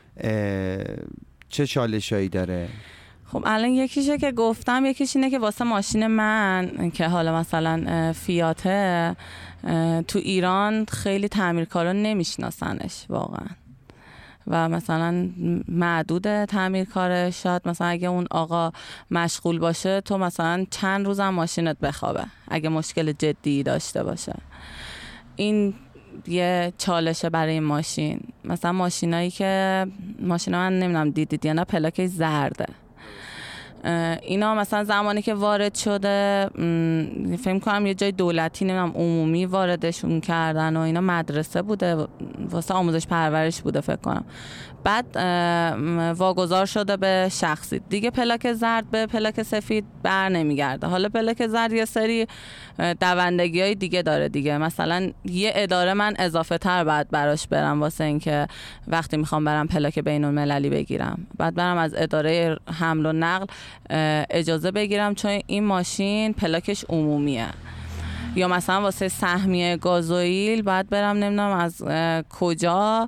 چه چالشایی داره؟ خب الان یکیشه که گفتم، یکیش اینه که واسه ماشین من که حالا مثلا فیاته، تو ایران خیلی تعمیرکارا نمیشناسنش واقعا و مثلا معدود تعمیرکاره، شاید مثلا اگه اون آقا مشغول باشه تو مثلا چند روزم ماشینت بخوابه اگه مشکل جدی داشته باشه. این یه چالشه برای این ماشین. مثلا ماشینایی که ماشینا من نمیدونم دیدید یا نه پلاک زرده، اینا مثلا زمانی که وارد شده فکر کنم یه جای دولتی نمیدونم عمومی واردشون کردن و اینا، مدرسه بوده واسه آموزش پرورش بوده فکر کنم، بعد واگذار شده به شخصی دیگه. پلاک زرد به پلاک سفید بر نمیگرده. حالا پلاک زرد یه سری دوندگی های دیگه داره دیگه، مثلا یه اداره من اضافه تر بعد براش برم واسه اینکه وقتی میخوام برم پلاک بین المللی بگیرم بعد برم از اداره حمل و نقل اجازه بگیرم چون این ماشین پلاکش عمومیه. یا مثلا واسه سهمیه گازوئیل باید برم نمیدونم از کجا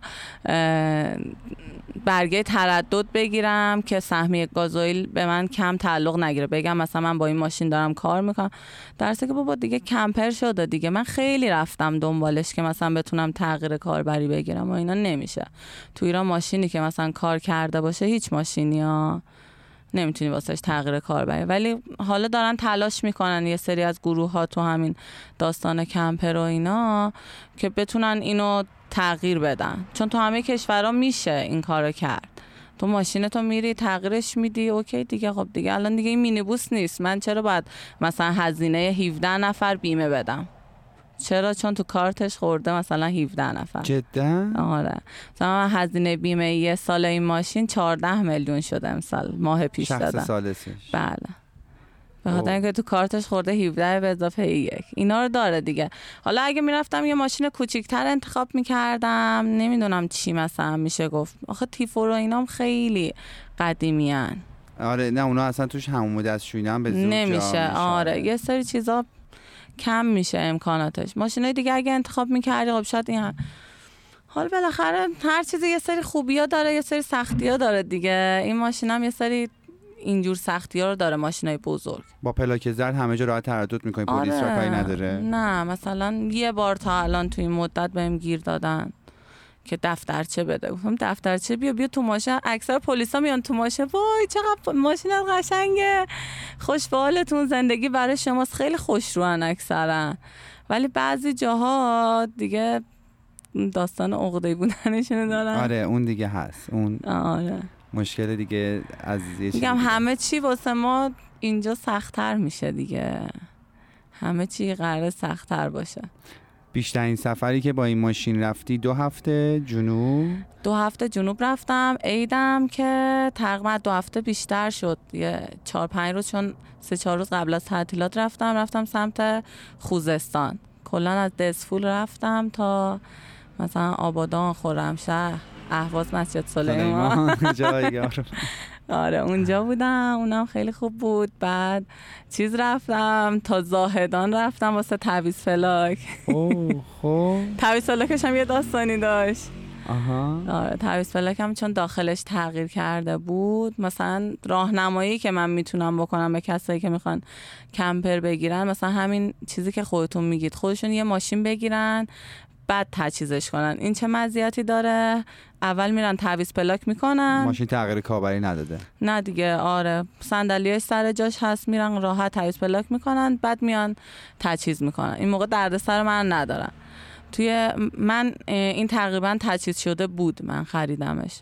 برگه تردد بگیرم که سهمیه گازوئیل به من کم تعلق نگیره، بگم مثلا من با این ماشین دارم کار میکنم، درسته که بابا دیگه کمپر شده دیگه. من خیلی رفتم دنبالش که مثلا بتونم تغییر کاربری بگیرم و اینا نمیشه. تو ایران ماشینی که مثلا کار کرده باشه هیچ ماشینی ها نمیتونی واسهش تغییر کاربری، ولی حالا دارن تلاش میکنن یه سری از گروه ها تو همین داستان کمپر و اینا که بتونن اینو تغییر بدن، چون تو همه کشورها میشه این کارو کرد. تو ماشینتو میری تغییرش میدی اوکی دیگه. خب دیگه الان دیگه این مینیبوس نیست، من چرا باید مثلا هزینه هفده نفر بیمه بدم؟ چرا؟ چون تو کارتش خورده مثلا هفده نفر. جدا؟ آره. مثلا هزینه بیمه یه سال این ماشین چهارده میلیون شده امسال، ماه پیش دادم. شخص سالسش. بله. به خاطر اینکه تو کارتش خورده هفده به اضافه یک. اینا رو داره دیگه. حالا اگه میرفتم یه ماشین کوچیک‌تر انتخاب میکردم نمیدونم چی مثلا میشه گفت. آخه تیفور و اینام خیلی قدیمیان. آره نه اونا اصلا توش همون دستشویی هم به زور نمیشه. آره یه سری چیزا کم میشه امکاناتش. ماشینای دیگه اگه انتخاب میکردی خب شاید این هم. حالا بالاخره هر چیزی یه سری خوبی‌ها داره یه سری سختی‌ها داره دیگه. این ماشین هم یه سری اینجور سختی ها رو داره ماشینای بزرگ. با پلاک زرد همه جا راحت تردد میکنی؟ پلیس آره. را کاری نداره؟ نه مثلا یه بار تا الان تو این مدت بهم گیر دادن که دفترچه بده. گفتم دفترچه بیا بیا تو ماشین. اکثر پلیسا میان تو ماشین، وای چقدر ماشینت قشنگه، خوش به حالتون، زندگی برای شماست. خیلی خوش روان اکثرا، ولی بعضی جاها دیگه داستان عقده‌ای بودنشون دارن. آره اون دیگه هست، اون آره مشکل دیگه از یه چیزی میگم همه چی واسه ما اینجا سخت‌تر میشه دیگه، همه چی قراره سخت‌تر باشه. بیشترین سفری که با این ماشین رفتی دو هفته جنوب؟ دو هفته جنوب رفتم. عیدم که تقریبا دو هفته بیشتر شد، یه چهار پنج روز، چون سه چهار روز قبل از تعطیلات رفتم رفتم سمت خوزستان. کلا از دسفول رفتم تا مثلا آبادان، خرمشهر، اهواز، مسجد سلیمان. جایگاه. آره اونجا بودم، اونم خیلی خوب بود. بعد چیز رفتم تا زاهدان، رفتم واسه تعویض فلاک. اوه خب تعویض فلاکش هم یه داستانی داشت. آها. آره تعویض فلاک هم چون داخلش تغییر کرده بود، مثلا راهنمایی که من میتونم بکنم به کسایی که میخوان کمپر بگیرن، مثلا همین چیزی که خودتون میگید، خودشون یه ماشین بگیرن بعد تجهیزش کنن. این چه مزیتی داره؟ اول میرن تعویض پلاک میکنن، ماشین تغییر کابری نداده؟ نه دیگه. آره صندلیاش سر جاش هست، میرن راحت تعویض پلاک میکنن، بعد میان تجهیز میکنن. این موقع دردسر من ندارن. توی من این تقریبا تجهیز شده بود، من خریدمش.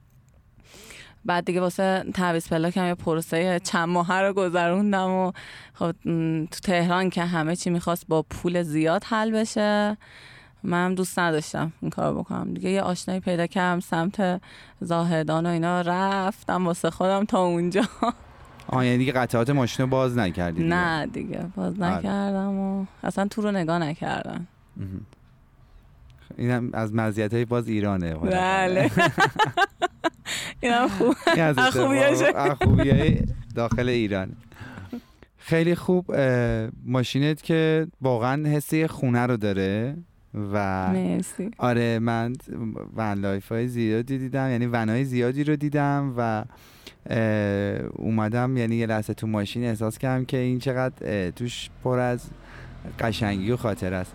بعد دیگه واسه تعویض پلاک هم یه پروسه چند ماهه رو گذروندم و خب تو تهران که همه چی میخواست با پول زیاد حل بشه، من دوست نداشتم این کار بکنم دیگه. یه آشنایی پیدا کردم سمت زاهدان و اینا، رفتم واسه خودم تا اونجا. آه یعنی دیگه قطعات ماشین رو باز نکردی؟ نه دیگه باز نکردم و اصلا تو رو نگاه نکردم. اینم از مزیت‌های باز ایرانه. بله اینم خوب، از خوبیای داخل ایران. خیلی خوب. ماشینت که واقعا حسی خونه رو داره و مرسی. آره من ون لایف های زیادی دیدم، یعنی ونای زیادی رو دیدم و اومدم یعنی یه لحظه تو ماشین احساس کردم که این چقدر توش پر از قشنگی و خاطر است.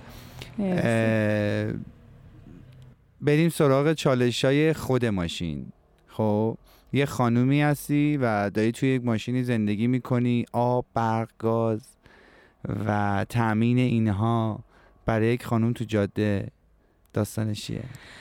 بریم سراغ چالش‌های خود ماشین. خب یه خانومی هستی و داری توی یک ماشینی زندگی میکنی، آب، برق، گاز و تأمین اینها برای یک خانوم تو جاده داستانش چیه؟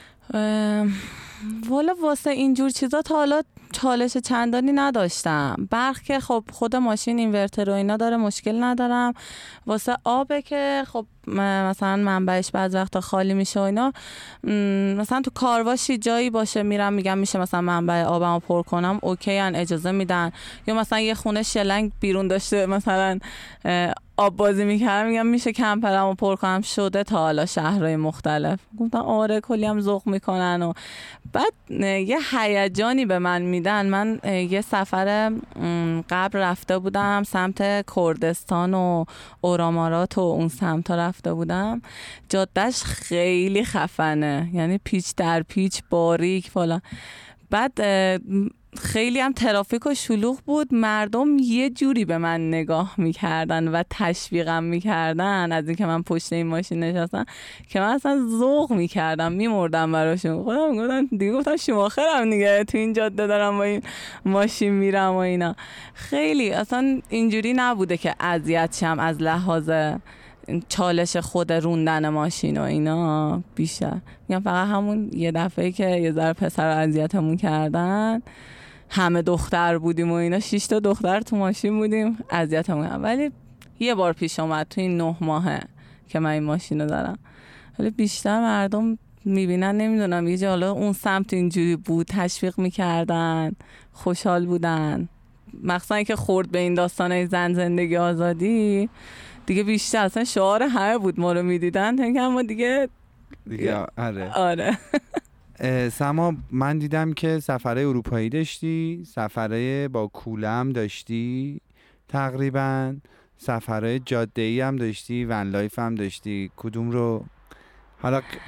والا واسه اینجور چیزا تا حالا چالش چندانی نداشتم. برق که خب خود ماشین اینورتر و اینا داره، مشکل ندارم. واسه آبه که خب مثلا منبعش بعض وقتا خالی میشه و اینا، مثلا تو کارواشی جایی باشه میرم میگم میشه مثلا منبع آبمو پر کنم، اوکی ان، اجازه میدن. یا مثلا یه خونه شلنگ بیرون داشته مثلا آب بازی میکردم، میگم میشه کمپرمو پر کنم، شده تا حالا شهرهای مختلف. گفتم آره کلی هم ذوق میکنن. و بعد یه هیجانی به من میدن. من یه سفر قبل رفته بودم سمت کردستان و اورامارات و اون سمتا رفته بودم، جادهش خیلی خفنه، یعنی پیچ در پیچ، باریک فلان. بعد خیلی هم ترافیک و شلوغ بود، مردم یه جوری به من نگاه میکردن و تشویقم میکردن از اینکه من پشت این ماشین نشستم که من اصلا ذوق میکردم، میمردم براشون. خودم گفتم دیگه، گفتم شماخرم دیگه، تو این جاده دارم با این ماشین میرم و اینا. خیلی اصلا اینجوری نبوده که اذیت شم از لحاظ چالش خود روندن ماشین و اینا. بیشتر میگم فقط همون یه دفعه که یه ذره پسر اذیتمون کردن، همه دختر بودیم و اینا، شش تا دختر تو ماشین بودیم، اذیتمون. ولی یه بار پیش اومد تو این نه ماهه که من این ماشین رو دارم. ولی بیشتر مردم میبینن، نمیدونم یه جا اون سمت اینجوری بود، تشویق میکردن، خوشحال بودن. مخصوصا که خورد به این داستانه زن زندگی آزادی دیگه، بیشتر اصلا شعار همه بود، ما رو میدیدن تا اینکه ما دیگه دیگه آره آره. سما من دیدم که سفرهای اروپایی داشتی، سفرهای با کولم داشتی، تقریبا سفرهای جاده‌ای هم داشتی، ون لایف هم داشتی. کدوم رو حالا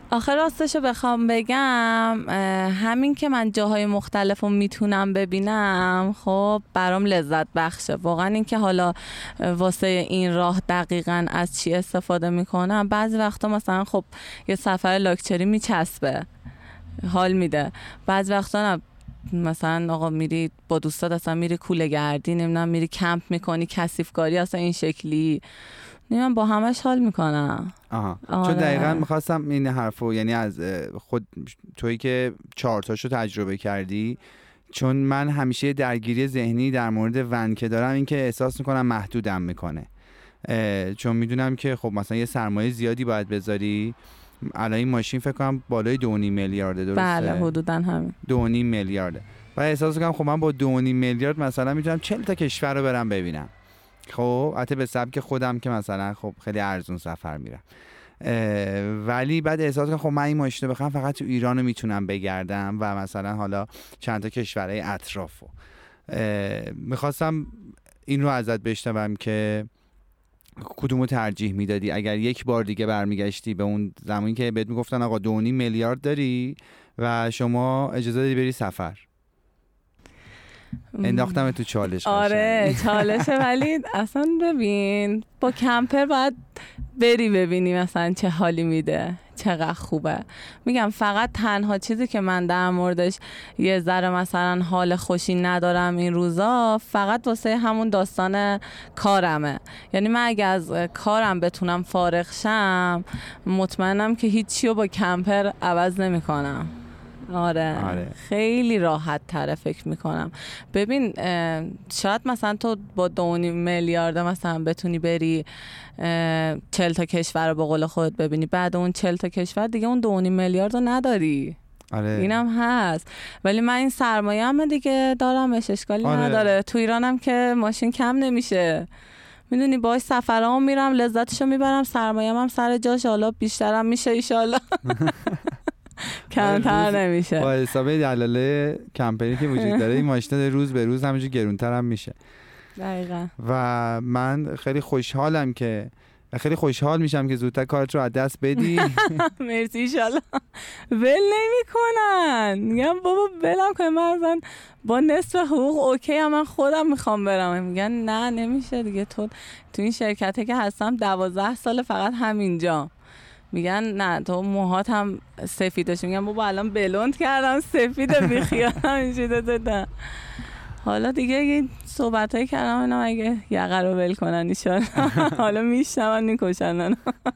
آخر راستشو بخوام بگم همین که من جاهای مختلف رو میتونم ببینم خب برام لذت بخشه واقعا. این که حالا واسه این راه دقیقاً از چی استفاده میکنم، بعضی وقتا مثلا خب یه سفر لاکچری میچسبه حال میده، بعضی وقتا نه، مثلا آقا میری با دوستات اصلا میری کوله گردی، نمیدونم میری کمپ میکنی، کثیفکاری، اصلا این شکلی من با همش حال میکنم. آها. آره. چون دقیقاً میخواستم این حرفو، یعنی از خود تویی که چهار تاشو تجربه کردی، چون من همیشه درگیری ذهنی در مورد ون که دارم این که احساس میکنم محدودم میکنه، چون میدونم که خب مثلا یه سرمایه زیادی باید بذاری. الان این ماشین فکر کنم بالای دو و نیم میلیارده، درسته؟ بله حدوداً همین دو و نیم میلیارده. و احساس میکنم خب من با دو و نیم میلیارد مثلا میتونم چهل تا کشور رو برم ببینم. خب البته به سبک خودم که مثلا خب خیلی ارزون سفر میرم، ولی بعد احساس کنم خب من این ماشین رو بخرم فقط تو ایران رو میتونم بگردم و مثلا حالا چند تا کشورهای اطرافو. میخواستم این رو ازت بشنوم که کدومو ترجیح میدادی اگر یک بار دیگه برمیگشتی به اون زمانی که بهت میگفتن آقا دو و نیم میلیارد داری و شما اجازه داری بری سفر؟ انداختم تو چالش. آره چالشه، ولی اصلا ببین با کمپر باید بری ببینی مثلا چه حالی میده، چقدر خوبه. میگم فقط تنها چیزی که من در موردش یه ذره مثلا حال خوشی ندارم این روزا فقط واسه همون داستان کارمه. یعنی من اگه از کارم بتونم فارغ شم مطمئنم که هیچیو با کمپر عوض نمی کنم. آره. آره خیلی راحت تره فکر میکنم. ببین شاید مثلا تو با دو میلیارد مثلا بتونی بری چهل تا کشور رو به قول خودت ببینی، بعد اون چهل تا کشور دیگه اون دو میلیارد رو نداری. آره. اینم هست، ولی من این سرمایه هم دیگه دارمش، اشکالی آره. نداره. تو ایرانم که ماشین کم نمیشه، میدونی باش سفرام میرم لذتشو میبرم، سرمایه‌ام هم سر جاش، حالا بیشترم میشه ایشالله. کمتر نمیشه. با حساب دلاله کمپینی که وجود داره این ماشین روز به روز همینجوری گرونتر هم میشه. دقیقاً. و من خیلی خوشحالم که خیلی خوشحال میشم که زودتر کارت رو از دست بدی. مرسی ایشالله. ول نمیکنن، میگم بابا ولم کن، من اصلا با نصف حقوق اوکی هم من خودم میخوام برم. میگن نه نمیشه دیگه، تو تو این شرکته که هستم دوازده سال فقط همینجا. میگن نه تو موهات هم سفید داشتی. میگن بابا الان بلوند کردم سفید بیخیال همینجوری دادم. حالا دیگه این صحبتایی کردم اینا اگه یقه رو ول کنن ایشالله حالا میشنون میکشنن.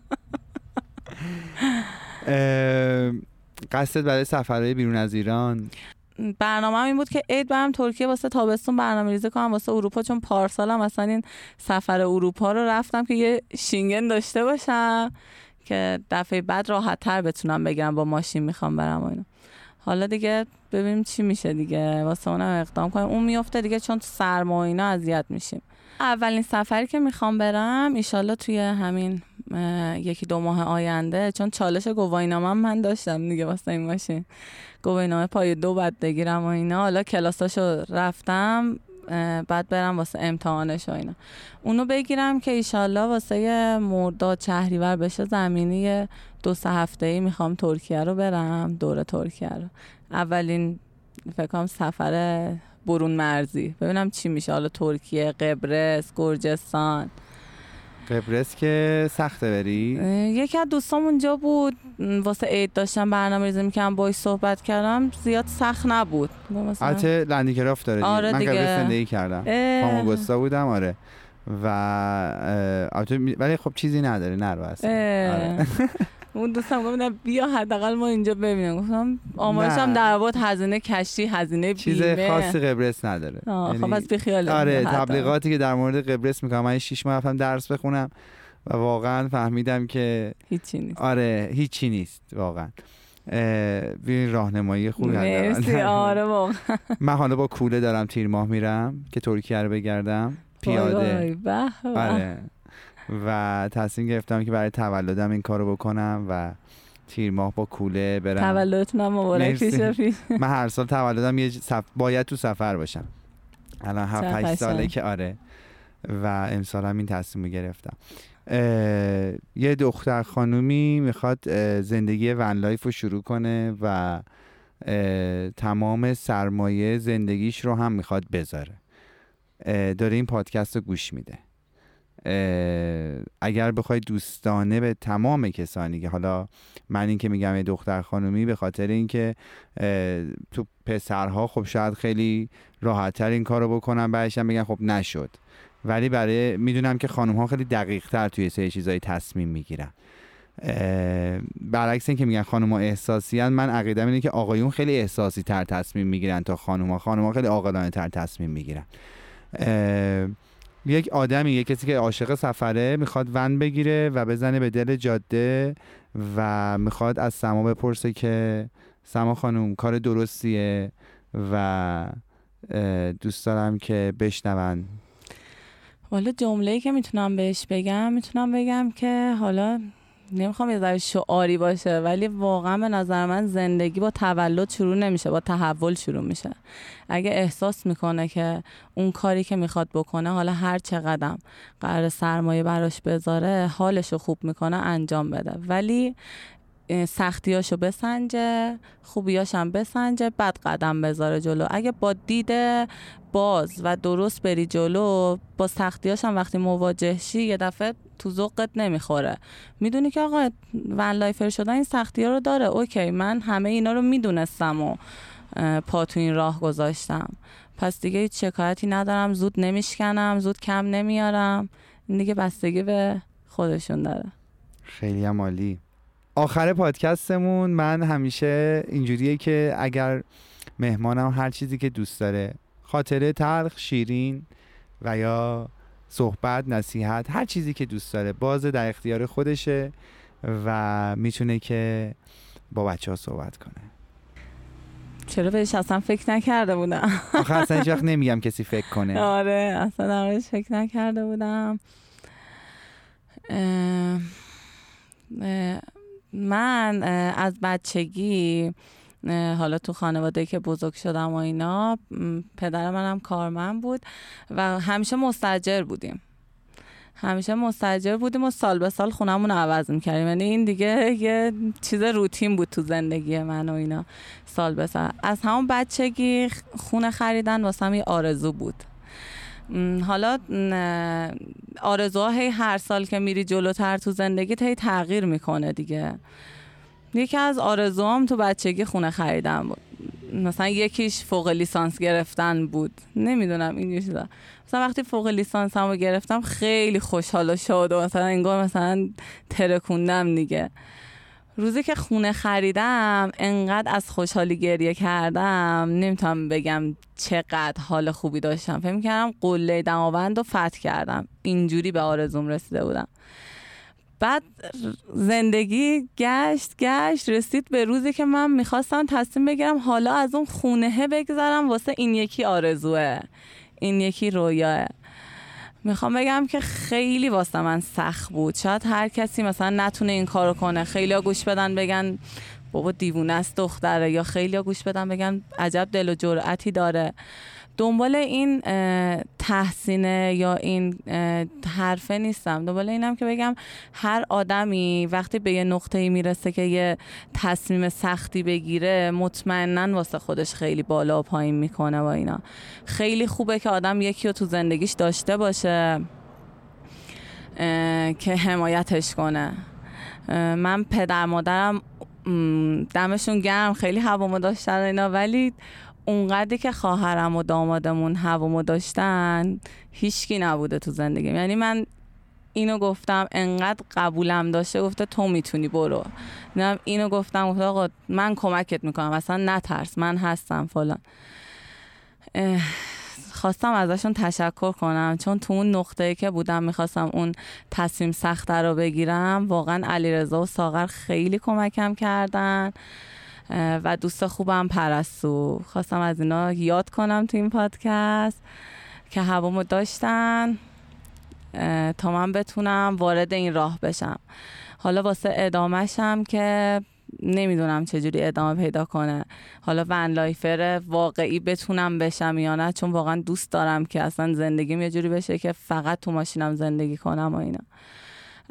قصدت برای سفرهای بیرون از ایران؟ برنامه‌م این بود که عید برم ترکیه واسه تابستون برنامه‌ریزی کنم واسه اروپا، چون پارسالم مثلا این سفر اروپا رو رفتم که یه شینگن داشته باشم که دفعه بعد راحت تر بتونم بگیرم با ماشین میخوام برم و اینا. حالا دیگه ببینیم چی میشه دیگه، واسه اونم اقدام کنیم. اون میفته دیگه چون تو سرما و اینا اذیت میشیم. اولین سفری که میخوام برم ایشالله توی همین یکی دو ماه آینده، چون چالش گواهینامه من داشتم دیگه واسه این ماشین، گواهینامه پای دو بعد بگیرم و اینا. حالا کلاساشو رفتم، بعد برم واسه امتحانش و اینا اونو بگیرم که ایشالله واسه مرداد شهریور بشه زمینی دو سه هفته‌ای میخوام ترکیه رو برم، دور ترکیه رو. اولین فکر کنم سفر برون مرزی، ببینم چی میشه. حالا ترکیه، قبرس، گرجستان. قبرس که سخته بری؟ یکی از دوستام اونجا بود واسه عید داشتم برنامه‌ریزی می‌کردم، باهاش صحبت کردم، زیاد سخت نبود. البته لندیکرافت داره. آره من دیگه. قبرس زندگی کردم، فاموگوستا بودم. آره و البته ولی خب چیزی نداره، نرو اصلا. آره. اون دوستم گفتم بیا حداقل ما اینجا ببینیم. گفتم آمارشم در واقع هزینه کشتی، هزینه چیز بیمه، چیز خاصی قبرس نداره. یعنی خب پس بیخیال. آره تبلیغاتی که در مورد قبرس میکنم، من شش ماه رفتم درس بخونم و واقعا فهمیدم که هیچی نیست. آره هیچی نیست واقعا. ببین راهنمایی خوبی هست. مرسی. آره واقعا. من حالا با کوله دارم تیر ماه میرم که ترکیه رو بگردم پیاده. آره و تصمیم گرفتم که برای تولدم این کارو بکنم و تیر ماه با کوله برم. تولدتون مبارک شه. من هر سال تولدم یه سف... باید تو سفر باشم. الان هفت هشت ساله که آره و امسال هم این تصمیم گرفتم. یه دختر خانومی میخواد زندگی ون لایف رو شروع کنه و تمام سرمایه زندگیش رو هم میخواد بذاره. داره این پادکست رو گوش میده. اگر بخوای دوستانه به تمام کسانی که، حالا من این که میگم یه دختر خانومی به خاطر این که تو پسرها خب شاید خیلی راحت‌تر این کار رو بکنن، بعدش هم بگن خب نشد، ولی برای میدونم که خانم ها خیلی دقیق تر توی سری چیزای تصمیم میگیرن. برعکس این که میگن خانم ها احساسی هن، من عقیدم اینه که آقایون خیلی احساسی تر تصمیم میگیرن تا خانم ها. خانم ها خیلی عاقلانه تر تصمیم میگیرن. یک آدمی، یک کسی که عاشق سفره میخواد ون بگیره و بزنه به دل جاده و میخواد از سما بپرسه که سما خانم کار درستیه و دوست دارم که بشنون. والا جمله‌ای که میتونم بهش بگم میتونم بگم که حالا نمیخوام یه ذره شعاری باشه، ولی واقعا به نظر من زندگی با تولد شروع نمیشه، با تحول شروع میشه. اگه احساس میکنه که اون کاری که میخواد بکنه، حالا هر چقدر قرار سرمایه براش بذاره، حالشو خوب میکنه انجام بده، ولی سختیاشو بسنجه، خوبیاشم بسنجه، بعد قدم بذاره جلو. اگه با دید باز و درست بری جلو، با سختیاشم وقتی مواجه شی یه دفعه تو ذوقت نمیخوره. میدونی که آقا ون لایفر شدن این سختی‌ها رو داره، اوکی من همه اینا رو میدونستم و پا تو این راه گذاشتم، پس دیگه هیچ شکایتی ندارم، زود نمیشکنم، زود کم نمیارم. این دیگه بستگی به خودشون داره. خیلی هم عالی. آخر پادکستمون من همیشه اینجوریه که اگر مهمانم هر چیزی که دوست داره، خاطره تلخ، شیرین و یا صحبت، نصیحت، هر چیزی که دوست داره، باز در اختیار خودشه و میتونه که با بچه ها صحبت کنه. چرا بهش اصلا فکر نکرده بودم. آخه اصلا هیچ وقت نمیگم کسی فکر کنه. آره اصلا درش فکر نکرده بودم. اه اه من از بچگی، حالا تو خانواده که بزرگ شدم و اینا، پدر منم کارمند بود و همیشه مستاجر بودیم. همیشه مستاجر بودیم و سال به سال خونمون رو عوض می‌کردیم. یعنی این دیگه یه چیز روتین بود تو زندگی من و اینا. سال به سال از همون بچگی خونه خریدن واسم یه آرزو بود. حالا آرزوها هی هر سال که میری جلوتر تو زندگیت هی تغییر میکنه دیگه. یکی از آرزوام تو بچگی خونه خریدن بود، مثلا یکیش فوق لیسانس گرفتن بود، نمیدونم این چیزا. مثلا وقتی فوق لیسانسمو گرفتم خیلی خوشحال و شاد و مثلا انگار مثلا ترکوندم دیگه. روزی که خونه خریدم انقدر از خوشحالی گریه کردم، نمیتونم بگم چقدر حال خوبی داشتم. فکر می‌کردم قله دماوند رو فتح کردم، اینجوری به آرزوم رسیده بودم. بعد زندگی گشت گشت رسید به روزی که من میخواستم تصمیم بگیرم حالا از اون خونهه بگذارم واسه این یکی آرزوه، این یکی رویاه. میخوام بگم که خیلی واسه من سخت بود. شاید هر کسی مثلا نتونه این کارو کنه، خیلی ها گوش بدن بگن بابا دیوونه است دختره، یا خیلی ها گوش بدن بگن عجب دل و جرأتی داره. دنبال این تحسینه یا این حرفه نیستم، دنبال اینم که بگم هر آدمی وقتی به یه نقطه‌ای میرسه که یه تصمیم سختی بگیره، مطمئناً واسه خودش خیلی بالا و پایین میکنه و اینا. خیلی خوبه که آدم یکی رو تو زندگیش داشته باشه که حمایتش کنه. من پدر مادرم دمشون گرم خیلی هوامو داشتن اینا، ولی اونقدری که خواهرم و دامادمون هوامو داشتن هیچکی نبوده تو زندگیم. یعنی من اینو گفتم انقدر قبولم داشته، گفته تو میتونی برو. نه اینو گفتم گفته آقا من کمکت میکنم، اصلا نترس من هستم فلان. خواستم ازشون تشکر کنم، چون تو اون نقطه‌ای که بودم میخواستم اون تصمیم سخته رو بگیرم، واقعا علیرضا و ساغر خیلی کمکم کردن و دوست خوبم پرستو. خواستم از اینا یاد کنم تو این پادکست که هوامو داشتن تا من بتونم وارد این راه بشم. حالا واسه ادامهشم که نمیدونم چجوری ادامه پیدا کنه، حالا ون لایفر واقعی بتونم بشم یا نه، چون واقعا دوست دارم که اصلا زندگیم یه جوری بشه که فقط تو ماشینم زندگی کنم و اینا.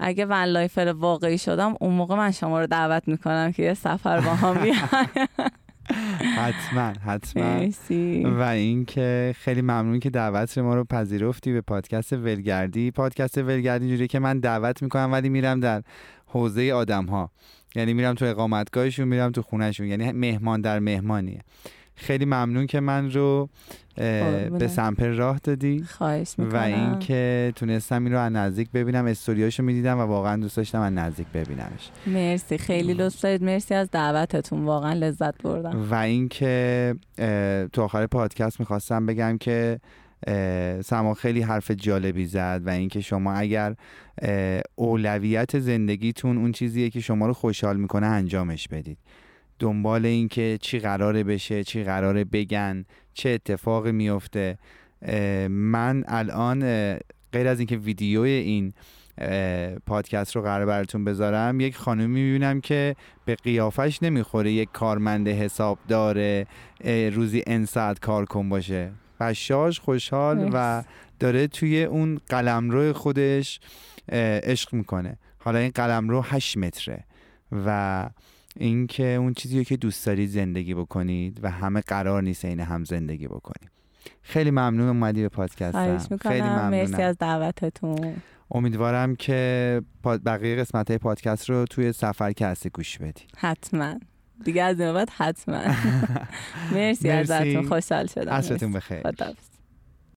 اگه ون لایفر واقعی شدم اون موقع من شما رو دعوت میکنم که یه سفر با هم بیایم. حتما حتما. مرسی. و این که خیلی ممنون که دعوت ما رو پذیرفتی به پادکست ولگردی. پادکست ولگردی جوری که من دعوت میکنم ولی میرم در حوزه آدم ها، یعنی میرم تو اقامتگاهشون، میرم تو خونهشون، یعنی مهمان در مهمانیه. خیلی ممنون که من رو به سمپر راه دادی. خواهش میکنم. و این که تونستم این رو از نزدیک ببینم، استوریاشو میدیدم و واقعا دوست داشتم از نزدیک ببینمش. مرسی، خیلی لطف دارید. مرسی از دعوتتون، واقعا لذت بردم. و این که تو آخر پادکست میخواستم بگم که سما خیلی حرف جالبی زد و اینکه شما اگر اولویت زندگیتون اون چیزیه که شما رو خوشحال میکنه انجامش بدید. دنبال این که چی قراره بشه، چی قراره بگن، چه اتفاقی میفته. من الان غیر از اینکه ویدیوی این پادکست رو قرار براتون بذارم، یک خانومی میبینم که به قیافش نمیخوره یک کارمند حسابدار روزی ان ساعت کار کن باشه. بشاش، خوشحال و داره توی اون قلمرو خودش عشق میکنه. حالا این قلمرو هشت متره و این که اون چیزیه که دوست دارید زندگی بکنید و همه قرار نیست این هم زندگی بکنید. خیلی ممنون اومدی به پادکستم. خیلی ممنونم. مرسی از دعوتتون. امیدوارم که بقیه قسمت‌های پادکست رو توی سفر که هستی گوش بدی. حتما. دیگه از این بعد حتما. مرسی ازتون، خوشحال شدم. عصرتون بخیر. خداحافظ.